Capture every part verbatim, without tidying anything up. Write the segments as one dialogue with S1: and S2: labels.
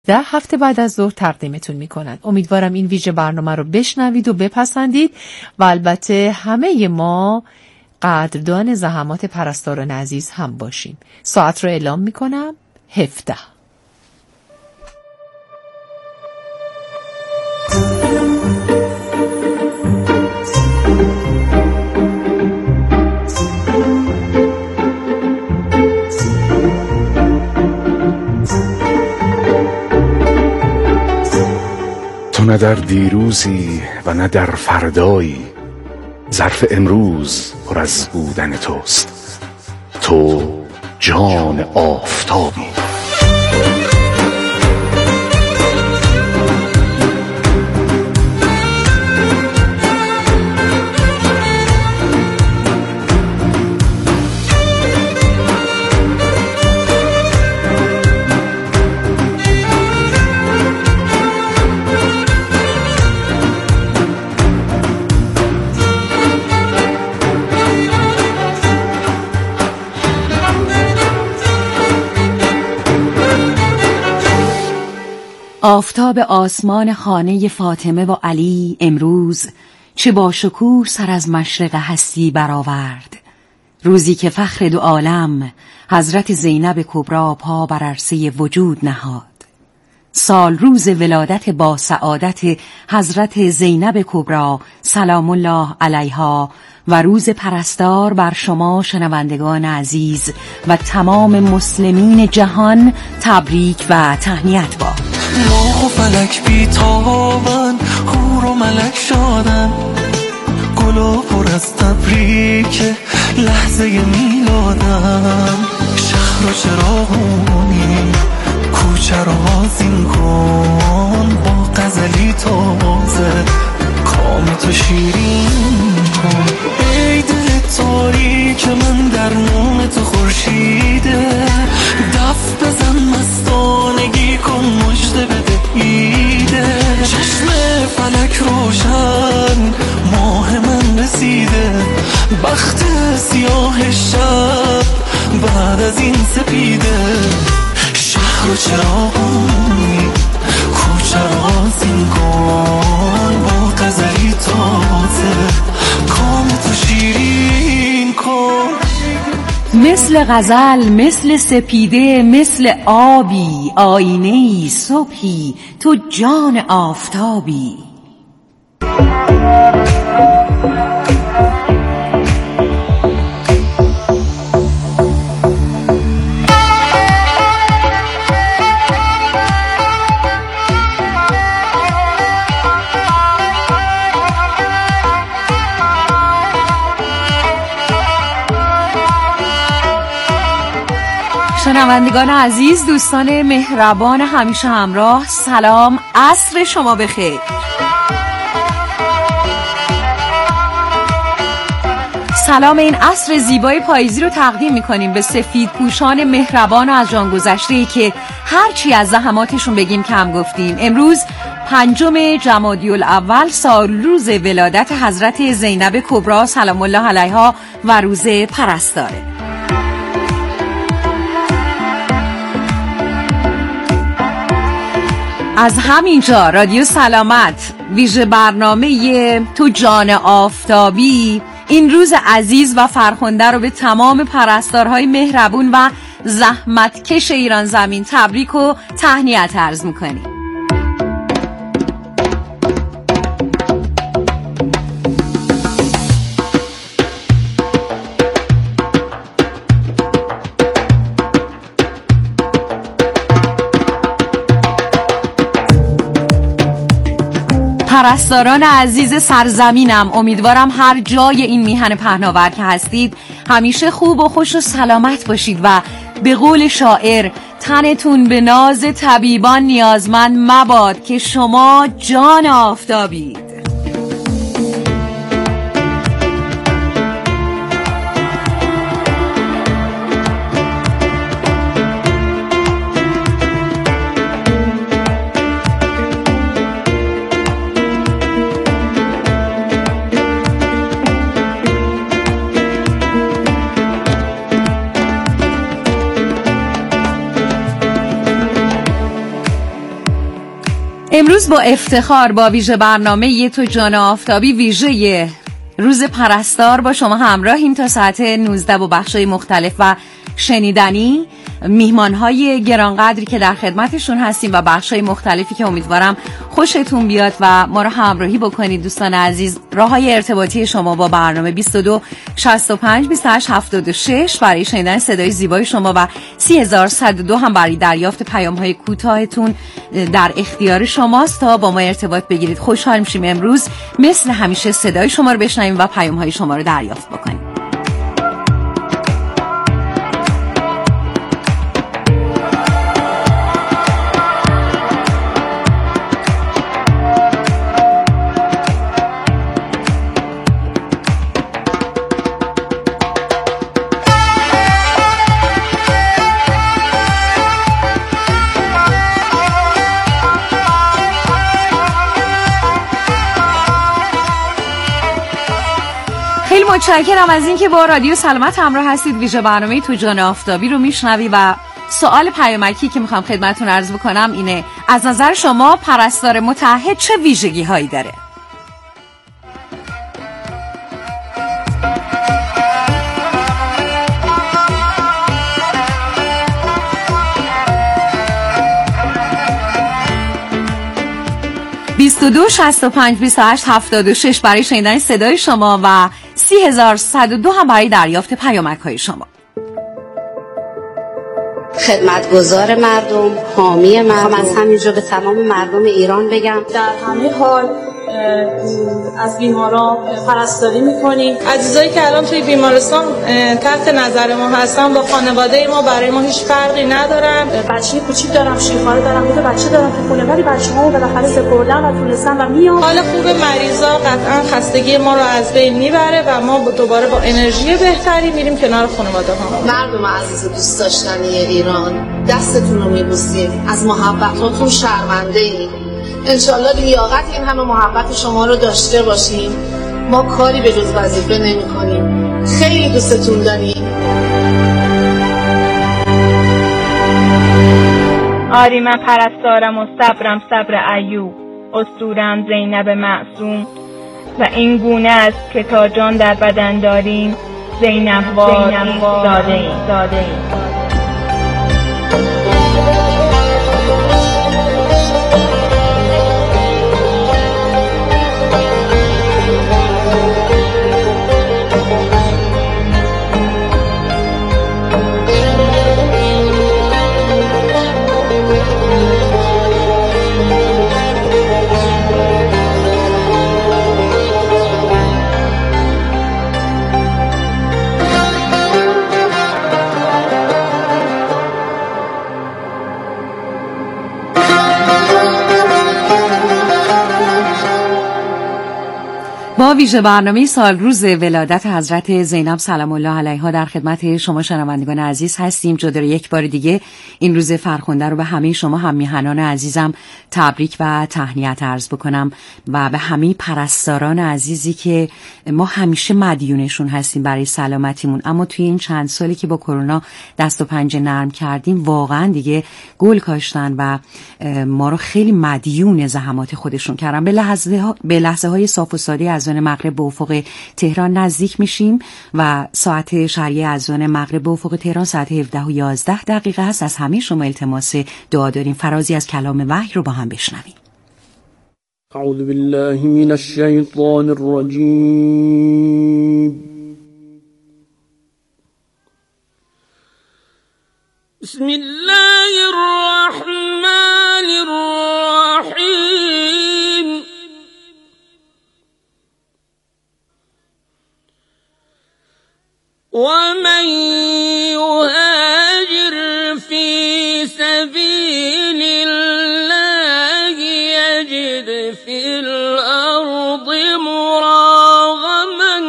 S1: ده هفته بعد از ظهر تقدیمتون میکنن. امیدوارم این ویژه برنامه رو بشنوید و بپسندید و البته همه ما قدردان زحمات پرستاران عزیز هم باشیم. ساعت رو اعلام میکنم هفده.
S2: تو نه در دیروزی و نه در فردایی، ظرف امروز پر از بودن توست. تو جان آفتابی.
S3: آفتاب آسمان خانه فاطمه و علی امروز چه با شکوه سر از مشرق هستی برآورد. روزی که فخر دو عالم حضرت زینب کبری پا بر عرصه وجود نهاد. سال روز ولادت با سعادت حضرت زینب کبری سلام الله علیها و روز پرستار بر شما شنوندگان عزیز و تمام مسلمین جهان تبریک و تهنیت با.
S4: ماه و فلک بیتابن، حور و ملک شادن، گلا پر از تبریک لحظه میلادن. شهر و چراغونی کوچه رو آذین کن، با غزلی تازه کام تو شیرین کن. ای دل تاریک من در نام تو خورشیده، دف بزن مستانگی کن مژده بده ایده. چشم فلک روشن ماه من رسیده، بخت سیاه شب بعد از این سپیده. شهر و چراغونی کوچه را آذین کن، با غزلی تازه کام تو شیرین کن.
S3: مثل غزل، مثل سپیده، مثل آبی، آینه‌ای صبحی، تو جان آفتابی. شنوندگان عزیز، دوستان مهربان همیشه همراه، سلام، عصر شما بخیر. سلام این عصر زیبای پاییزی رو تقدیم می‌کنیم به سفید پوشان مهربان و از جان گذشته‌ای که هرچی از زحماتشون بگیم کم گفتیم. امروز پنجم جمادی الاول، سال روز ولادت حضرت زینب کبری سلام الله علیها و روز پرستاره. از همینجا رادیو سلامت ویژه برنامه تو جان آفتابی این روز عزیز و فرخنده رو به تمام پرستارهای مهربون و زحمتکش ایران زمین تبریک و تهنیت عرض میکنیم. پرستاران عزیز سرزمینم، امیدوارم هر جای این میهن پهناور که هستید همیشه خوب و خوش و سلامت باشید و به قول شاعر تنتون به ناز طبیبان نیازمند مباد که شما جان آفتابید. امروز با افتخار با ویژه برنامه یه تو جان آفتابی ویژه روز پرستار با شما همراهیم تا ساعت نوزده با بخشای مختلف و شنیدنی، میهمانهای گرانقدری که در خدمتشون هستیم و بخشای مختلفی که امیدوارم خوشتون بیاد و ما رو همراهی بکنید. دوستان عزیز، راههای ارتباطی شما با برنامه بیست و دو شصت و پنج بیست و هشت هفتاد و شش برای شنیدن صدای زیبای شما و سی هزار و صد و دو هم برای دریافت پیام‌های کوتاهتون در اختیار شماست تا با ما ارتباط بگیرید. خوشحال میشیم امروز مثل همیشه صدای شما رو بشنویم و پیام‌های شما رو دریافت بکنیم. متشکرم از اینکه با رادیو سلامت همراه هستید. ویژه برنامه تو جان آفتابی رو میشنوی و سوال پیامکی که میخوام خدمتتون عرض بکنم اینه: از نظر شما پرستار متعهد چه ویژگی هایی داره؟ بیست و دو شصت و پنج بیست و هشت هفتاد و شش برای شنیدن صدای شما و سی هزار و صد و دو هم برای دریافت پیامک های شما.
S5: خدمتگزار مردم، حامی مردم. از همینجا به تمام مردم ایران بگم
S6: در همه حال از بیماران پرستاری میکنیم. عزیزایی که الان توی بیمارستان تحت نظر ما هستن با خانواده ما برای ما هیچ فرقی ندارن.
S7: بچه کوچیک دارم، شیخاره دارم، یه بچه دارم تو خونه، ولی بچه‌ها رو بالاخره سپردن و تونستن و میان.
S6: حال خوب مریضا قطعا خستگی ما رو از بین میبره و ما دوباره با انرژی بهتری میریم کنار خانواده ها.
S5: مردم عزیز و دوست داشتنی ایران، دستتون رو میبوسیم، از محبتاتون شرمنده ایم. انشالله لیاقت این همه محبت شما رو داشته باشیم. ما کاری به جز وظیفه نمی کنیم. خیلی دوستتون داریم.
S8: آری من پرستارم و صبرم صبر ایوب، اسطورم زینب معصوم و این گونه است که تا جان در بدن داریم زینب واری داده ایم داده ایم.
S3: با ویژه برنامه سال روز ولادت حضرت زینب سلام الله علیها در خدمت شما شنوندگان عزیز هستیم. جدا یک بار دیگه این روز فرخنده رو به همه شما هم میهنان عزیزم تبریک و تهنیت عرض بکنم و به همه پرستاران عزیزی که ما همیشه مدیونشون هستیم برای سلامتیمون، اما توی این چند سالی که با کرونا دست و پنجه نرم کردیم واقعا دیگه گل کاشتن و ما رو خیلی مدیون زحمات خودشون کردن. به لحظه ها به لحظه های صاف و ساده از مغرب به افق تهران نزدیک میشیم و ساعت شرعی اذان مغرب به افق تهران ساعت هفده و یازده دقیقه هست. از همه شما التماس دعا داریم. فرازی از کلام وحی رو با هم بشنویم.
S9: اعوذ بالله من الشیطان الرجیم. بسم الله الرحمن الرحیم. ومن يهاجر في سبيل الله يجد في الأرض مراغما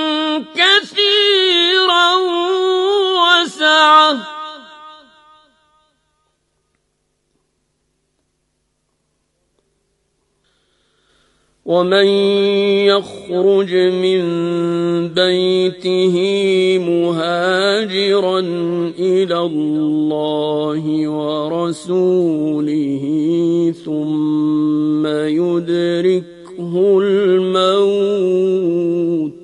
S9: كثيرا وسعة ومن يخرج من بيته مهاجرا إلى الله ورسوله ثم يدركه الموت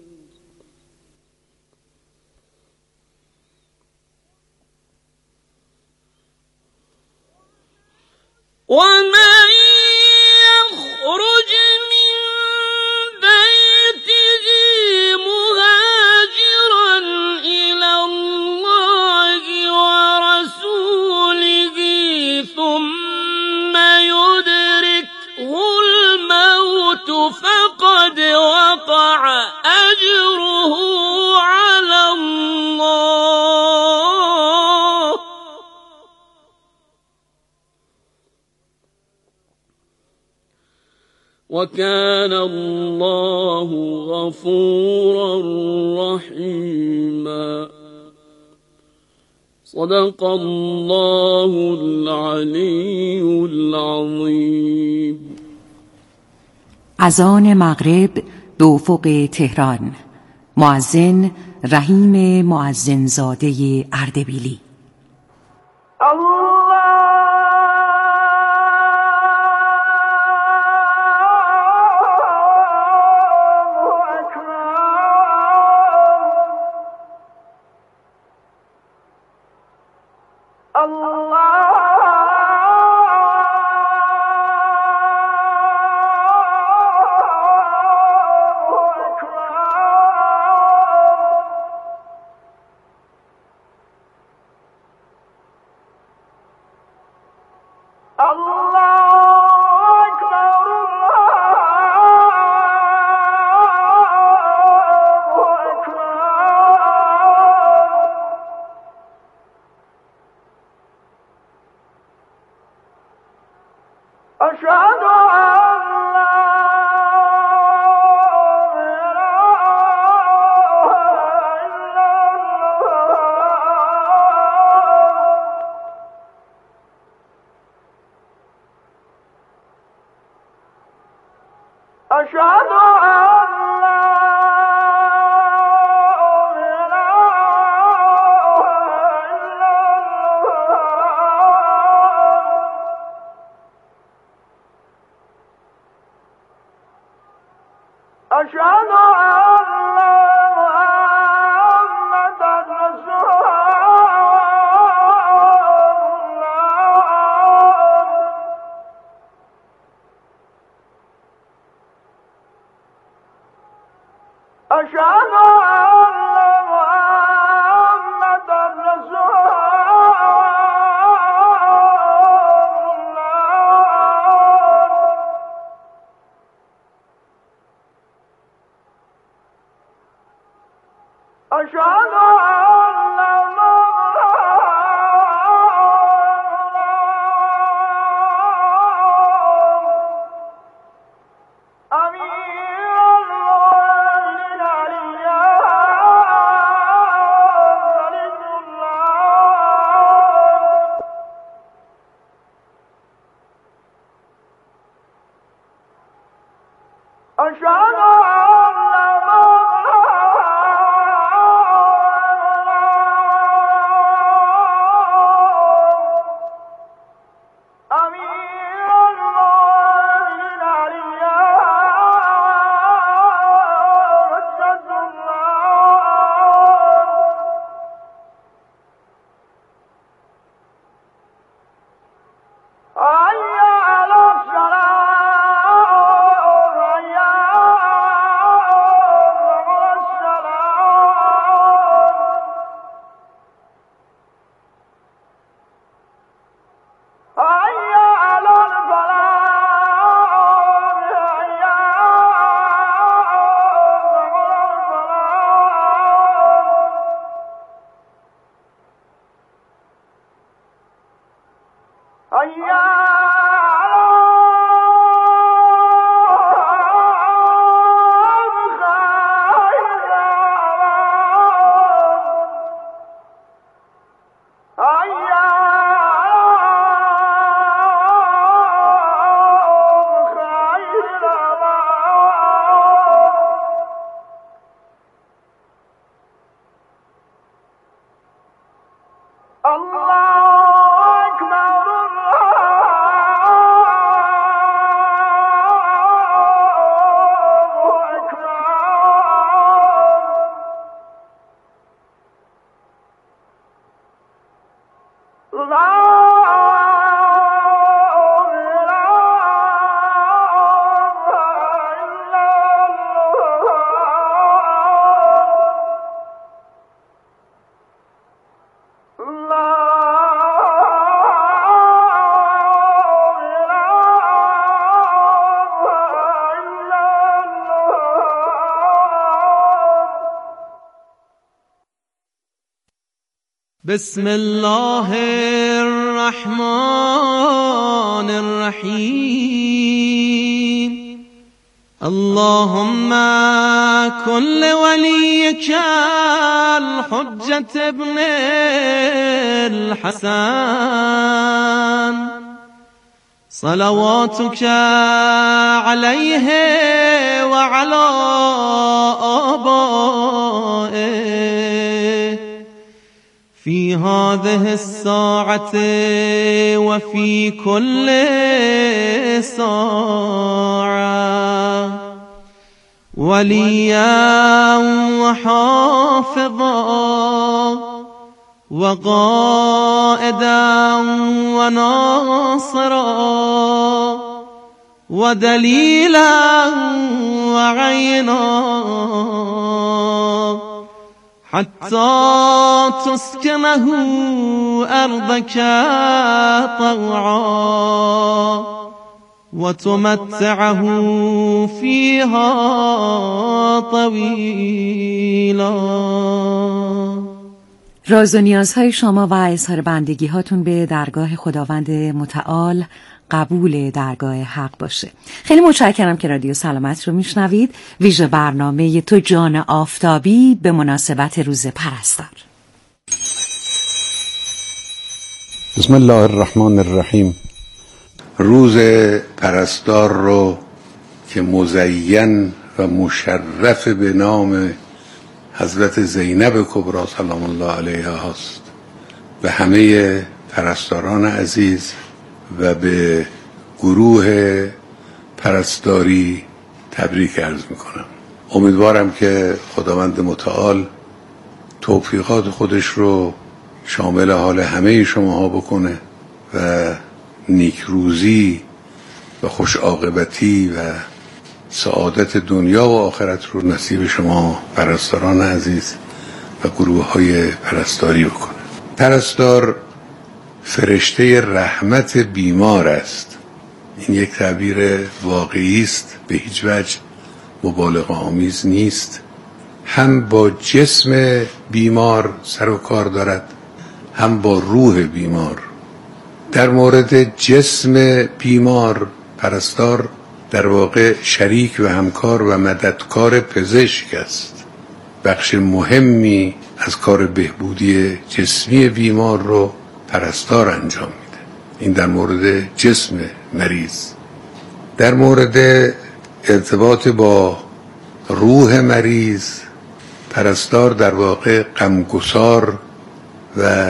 S9: ومن يخرج من بيته مهاجرا إلى الله ورسوله ثم يدركه الموت فقد وقع أجره على الله وكان الله غفورا رحيما صدق الله العلی العظیم.
S3: اذان مغرب به افق تهران. مؤذن رحیم مؤذنزاده اردبیلی.
S10: Oh
S4: بسم الله الرحمن الرحیم اللهم كن وليك الحجة ابن الحسن صلواتك عليه وعلى آبائه في هذه الساعة وفي كل ساعة وليا وحافظا وقائدا وناصرا ودليلا وعينا حتى تسكنه أرضك طوعا وتمتعه فيها طويلا.
S3: راز و نیازهای شما و اظهار بندگی هاتون به درگاه خداوند متعال قبول درگاه حق باشه. خیلی متشکرم که رادیو سلامت رو میشنوید. ویژه برنامه تو جان آفتابی به مناسبت روز پرستار.
S2: بسم الله الرحمن الرحیم. روز پرستار رو که مزین و مشرف به نام حضرت زینب کبری سلام الله علیها هست، به همه پرستاران عزیز و به گروه پرستاری تبریک عرض میکنم. امیدوارم که خداوند متعال توفیقات خودش رو شامل حال همه شماها بکنه و نیکروزی و خوش عاقبتی و سعادت دنیا و آخرت رو نصیب شما پرستاران عزیز و گروه های پرستاری بکنه. پرستار فرشته رحمت بیمار است. این یک تعبیر واقعی است، به هیچ وجه مبالغه آمیز نیست. هم با جسم بیمار سر و کار دارد، هم با روح بیمار. در مورد جسم بیمار پرستار در واقع شریک و همکار و مددکار پزشک است. بخش مهمی از کار بهبودی جسمی بیمار رو پرستار انجام میده. این در مورد جسم مریض. در مورد ارتباط با روح مریض پرستار در واقع غمگسار و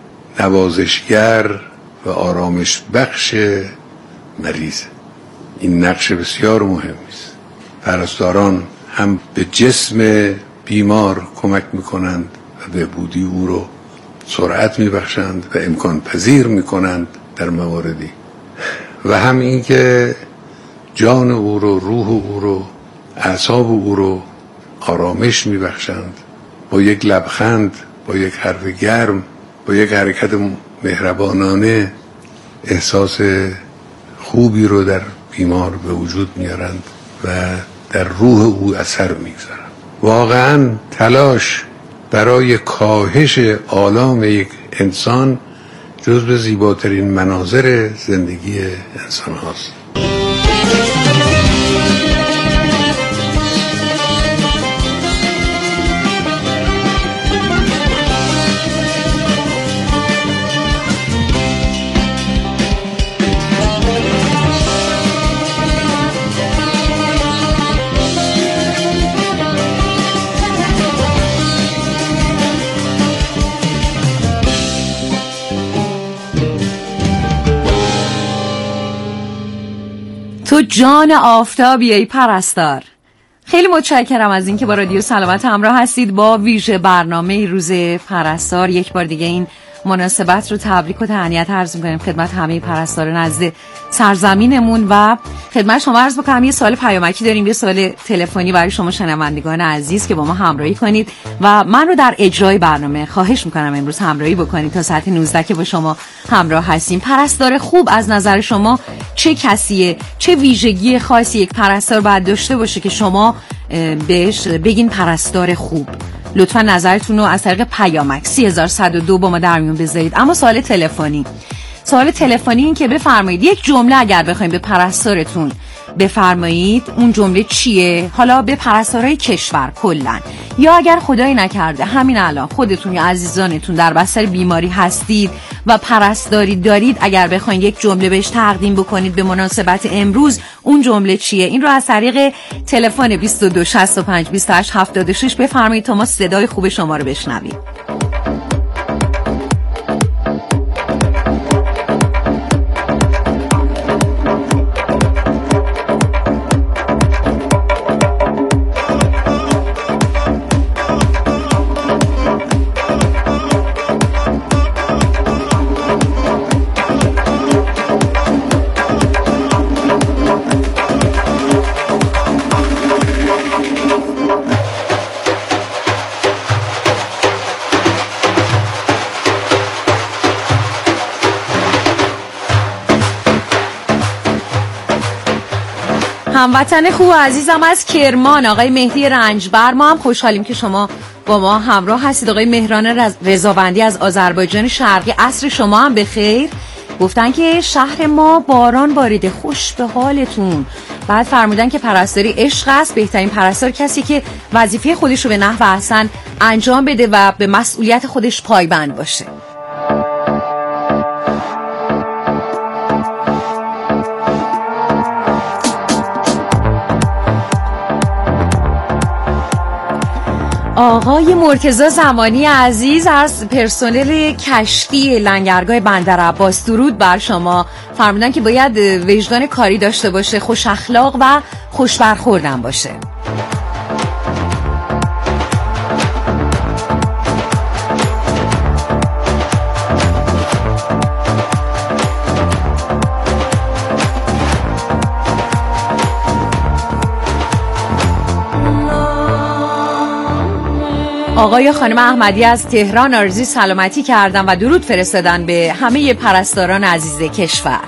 S2: نوازشگر و آرامش بخش مریض. این نقش بسیار مهمی است. پرستاران هم به جسم بیمار کمک میکنند و بهبودی او رو سرعت میبخشند و امکان پذیر میکنند در مواردی، و هم این که جان او رو، روح او رو، اعصاب او رو آرامش میبخشند. با یک لبخند، با یک حرف گرم، با یک حرکت مهربانانه احساس خوبی رو در بیمار به وجود میارند و در روح او اثر میگذارند. واقعا تلاش برای کاهش آلام یک انسان جزو زیباترین مناظر زندگی انسان هاست.
S3: تو جان آفتابی ای پرستار. خیلی متشکرم از اینکه با رادیو سلامت همراه هستید. با ویژه برنامه روز پرستار یک بار دیگه این مناسبت رو تبریک و تهنیت عرض می‌کنیم خدمت همه پرستاران نزد سرزمینمون. و خدمت شما عرض بکنم یه سوال پیامکی داریم، یه سوال تلفنی برای شما شنوندگان عزیز که با ما همراهی کنید و من رو در اجرای برنامه خواهش می‌کنم امروز همراهی بکنید تا ساعت نوزده که با شما همراه هستیم. پرستار خوب از نظر شما چه کسیه؟ چه ویژگی خاصی یک پرستار باید داشته باشه که شما بهش بگین پرستار خوب؟ لطفا نظرتون رو از طریق پیامک سی هزار و صد و دو با ما در میون بذارید. اما سوال تلفنی سوال تلفنی این که بفرمایید یک جمله اگر بخواید به پرستارتون بفرمایید اون جمله چیه؟ حالا به پرستارای کشور کلن، یا اگر خدایی نکرده همین الان خودتون یا عزیزانتون در بستر بیماری هستید و پرستاری دارید، اگر بخواید یک جمله بهش تقدیم بکنید به مناسبت امروز، اون جمله چیه؟ این رو از طریق تلفن بیست و دو شصت و پنج بیست و هشت هفتاد و شش بفرمایید تا ما صدای خوب شما رو بشنویم. هموطن خوب و عزیزم از کرمان آقای مهدی رنجبر، ما هم خوشحالیم که شما با ما همراه هستید. آقای مهران رضاوندی از آذربایجان شرقی، عصر شما هم بخیر. گفتن که شهر ما باران باریده، خوش به حالتون. بعد فرمودن که پرستاری عشق است، بهترین پرستار کسی که وظیفه خودش رو به نحو احسن انجام بده و به مسئولیت خودش پایبند باشه. آقای مرتضی زمانی عزیز از پرسنل کشتی لنگرگاه بندر عباس، درود بر شما. فرمودن که باید وجدان کاری داشته باشه، خوش اخلاق و خوش برخوردن باشه. آقای خانم احمدی از تهران آرزوی سلامتی کردن و درود فرستادن به همه پرستاران عزیز کشور.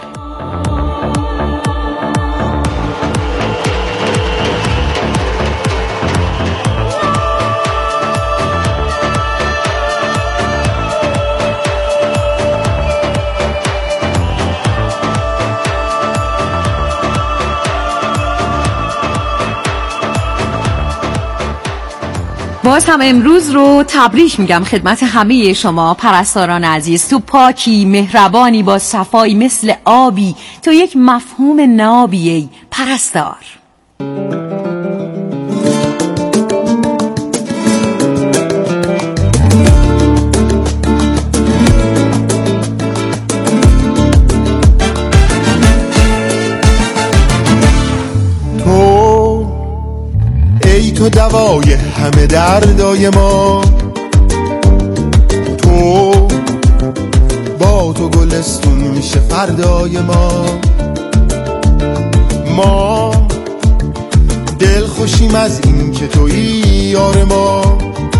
S3: باز هم امروز رو تبریک میگم خدمت همه شما پرستاران عزیز. تو پاکی مهربانی با صفایی مثل آبی، تو یک مفهوم نابی ای پرستار.
S10: تو دوای همه دردای ما، تو با تو گلستون میشه فردای ما. ما دل خوشیم از این که تویی یار ما،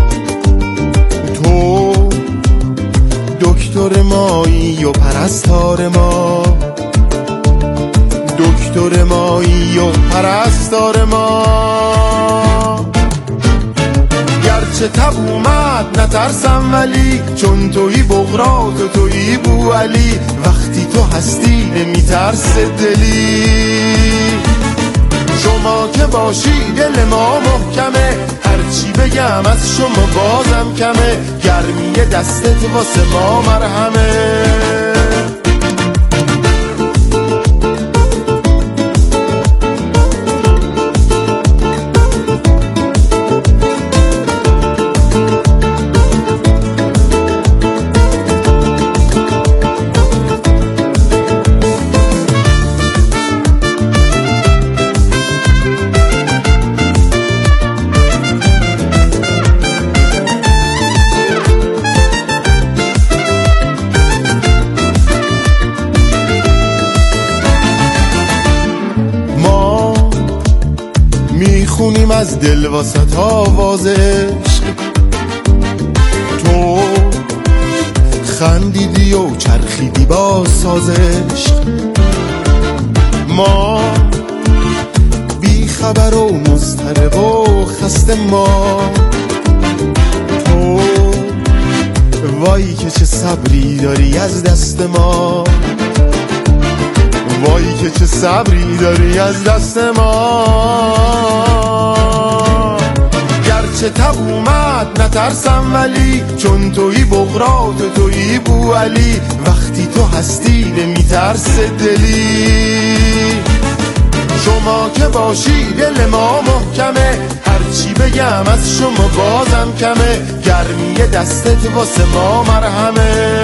S10: تو دکتر مایی و پرستار ما، دکتر مایی و پرستار ما. گرچه تب اومد نترسم ولی، چون تویی بغرات و تویی بو علی، وقتی تو هستی نمیترس دلی. شما که باشی دل ما محکمه، هرچی بگم از شما بازم کمه، گرمی دستت واسه ما مرهمه. میخونیم از دل واسط آواز عشق، تو خندیدی و چرخیدی با ساز عشق. ما بی خبر و مضطرب و خسته، ما وای که چه صبری داری از دست ما، وای که چه صبری داری از دست ما. گرچه تب اومد نترسم ولی چون تویی بغرات تویی بوعلی، وقتی تو هستی نمیترس دلی. شما که باشی دل ما محکمه، هرچی بگم از شما بازم کمه، گرمی دستت واسه ما مرهمه.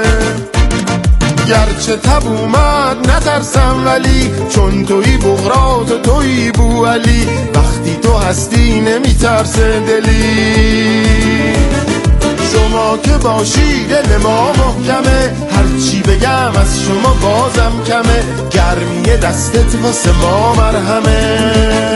S10: گرچه تب اومد نترسم ولی چون تویی بغرات و تویی بوعلی، وقتی تو هستی نمیترسه دلی. شما که باشی دل ما محکمه، هرچی بگم از شما بازم کمه، گرمی دستت واسه ما مرهمه.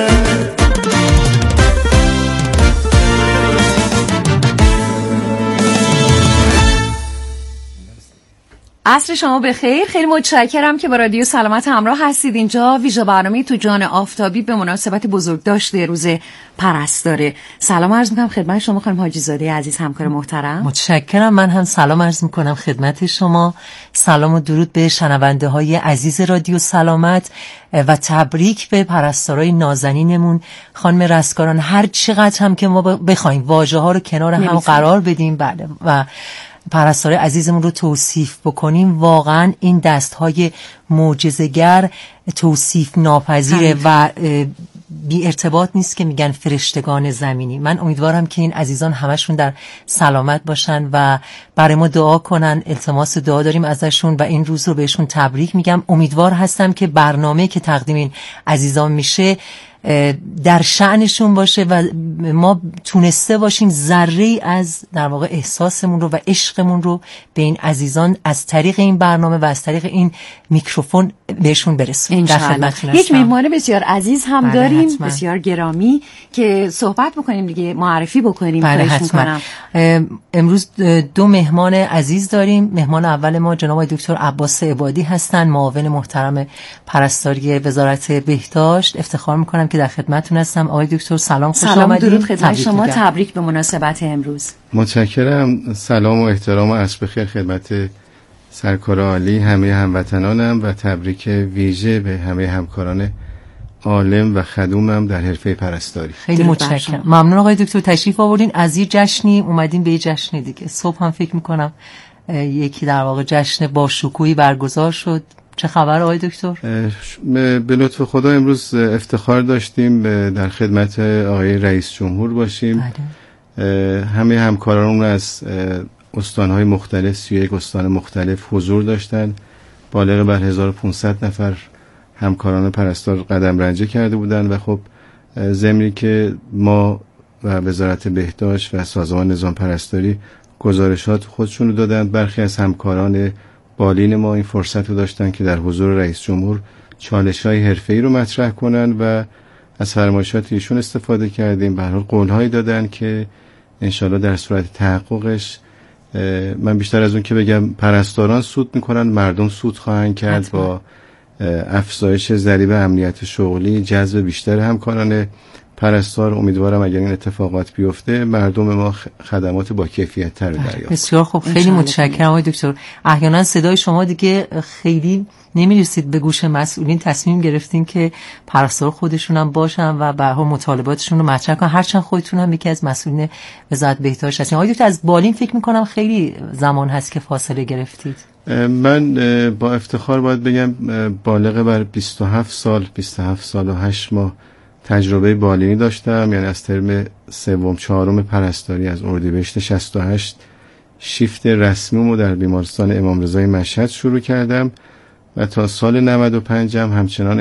S3: عصر شما بخیر. خیلی متشکرم که با رادیو سلامت همراه هستید. اینجا ویژه برنامه تو جان آفتابی به مناسبت بزرگداشت روز پرستاره. سلام عرض میکنم خدمت شما خانم حاجی زاده عزیز، همکار محترم.
S11: متشکرم. من هم سلام عرض میکنم خدمت شما. سلام و درود به شنونده های عزیز رادیو سلامت و تبریک به پرستارای نازنینمون. خانم رستگاران، هر چقدر هم که ما بخوایم واژه ها رو کنار هم قرار بدیم بله و پرستار عزیزمون رو توصیف بکنیم، واقعا این دست‌های معجزه‌گر توصیف ناپذیره و بی ارتباط نیست که میگن فرشتگان زمینی. من امیدوارم که این عزیزان همشون در سلامت باشن و برای ما دعا کنن. التماس دعا داریم ازشون و این روز رو بهشون تبریک میگم. امیدوار هستم که برنامه که تقدیم این عزیزان میشه در شأنشون باشه و ما تونسته باشیم ذره‌ای از در واقع احساسمون رو و عشقمون رو به این عزیزان از طریق این برنامه و از طریق این میکروفون بهشون برسونیم. در خدمتتون هستم.
S3: یک میهمان بسیار عزیز هم بله داریم حتما. بسیار گرامی که صحبت بکنیم دیگه، معرفی بکنیم.
S11: بله حتما. امروز دو مهمان عزیز داریم. مهمان اول ما جناب دکتر عباس عبادی هستن، معاون محترم پرستاری وزارت بهداشت. افتخار میکنم که در خدمتتون هستم. آقای دکتر سلام، خوش
S3: سلام
S11: آمدید.
S3: درود خدمت شما. تبریک به مناسبت امروز.
S12: متشکرم. سلام و احترام و عصر بخیر خدمت سرکار عالی همه هموطنانم و تبریک ویژه به همه همکاران عالم و خدومم در حرفه پرستاری.
S11: خیلی متشکرم. ممنون آقای دکتر تشریف آوردین. از یه جشنی اومدین به یه جشن دیگه. صبح هم فکر میکنم یکی در واقع جشن با شکوهی برگزار شد. چه خبر آقای دکتر؟
S12: به لطف خدا امروز افتخار داشتیم در خدمت آقای رئیس جمهور باشیم. بله. همه همکارانمون از استانهای مختلف، سی و یک استان مختلف حضور داشتن. بالغ بر هزار و پانصد نفر همکاران پرستار قدم رنجه کرده بودن و خب ضمنی که ما و وزارت بهداشت و سازمان نظام پرستاری گزارشات خودشون رو دادن. برخی از همکاران بالین ما این فرصت رو داشتن که در حضور رئیس جمهور چالش‌های حرفه‌ای رو مطرح کنن و از فرمایشات ایشون استفاده کردیم. به هر حال قول‌هایی دادن که انشالله در صورت تحققش، من بیشتر از اون که بگم پرستاران سود میکنن، مردم سود خواهند کرد با افزایش ضریب امنیت شغلی، جذب بیشتر همکاران پرستار. امیدوارم اگر این اتفاقات بیفته مردم ما خدمات با کیفیت تر دریافت.
S11: بسیار خوب، خیلی متشکرم آقای دکتر. احیانا صدای شما دیگه خیلی نمی‌رسید به گوش مسئولین. تصمیم گرفتین که پرستار خودشون هم باشن و به هر حال مطالباتشون رو مطرح کنن، هرچند خودتون هم یکی از مسئولین وزارت بهداشت هستین. آقای دکتر از بالین فکر می‌کنم خیلی زمان هست که فاصله گرفتید.
S12: من با افتخار باید بگم بالغ بر بیست و هفت سال بیست و هفت سال و هشت ماه تجربه بالینی داشتم، یعنی از ترم سوم چهارم پرستاری از اردیبهشت شصت و هشت شیفت رسمیمو در بیمارستان امام رضای مشهد شروع کردم و تا سال نود و پنج هم همچنان